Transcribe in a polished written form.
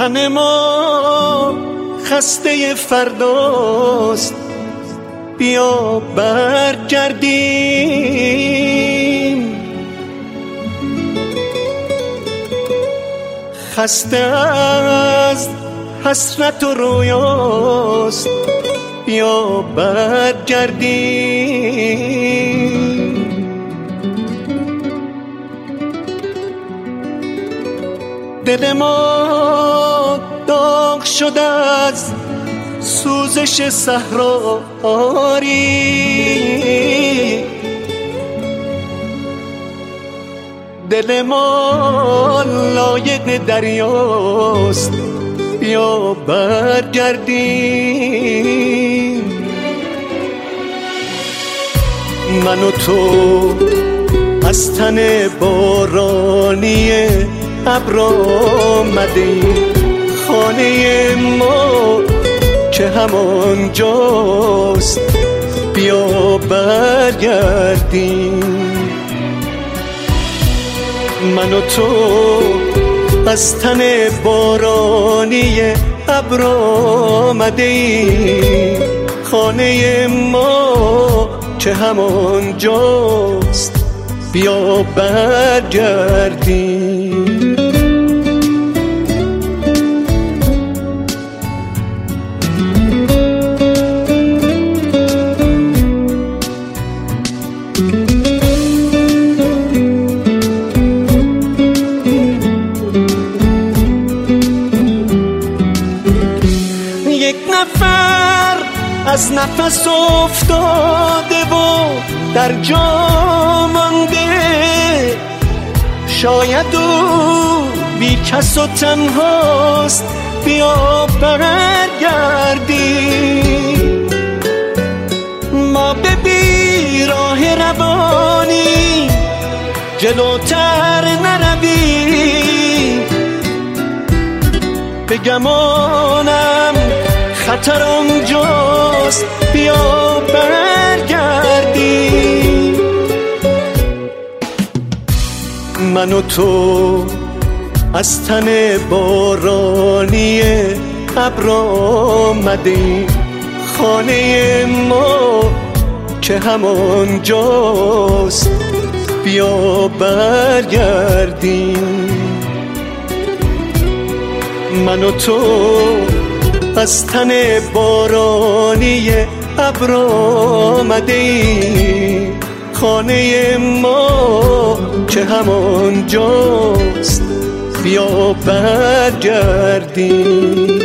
تن ما خسته فرداست، بیا برگردیم. خسته از حسرت و رویاست، بیا برگردیم. دل ما داغ شده از سوزش صحرایی، دل ما لایق دریاست، بیا برگردیم. من و تو از تن بارانی ابر آمدیم، خانه ما که همانجاست، بیا برگردیم. من و تو از تن بارانی ابر آمدیم، خانه ما که همانجاست، بیا برگردیم. یک نفر از نفس افتاده و در جا مانده، شاید او بی کس و تنهاست، بیا برگردیم. ما به بیراه روانی جلوتر نرویم، به گمانم خطر اونجاست، بیا برگردیم. من و تو از تن بارانی ابر آمدیم، خانه ما که همانجاست، بیا برگردیم. من و تو از تن بارانی ابر آمدیم، خانه ما که همانجاست، بیا برگردیم.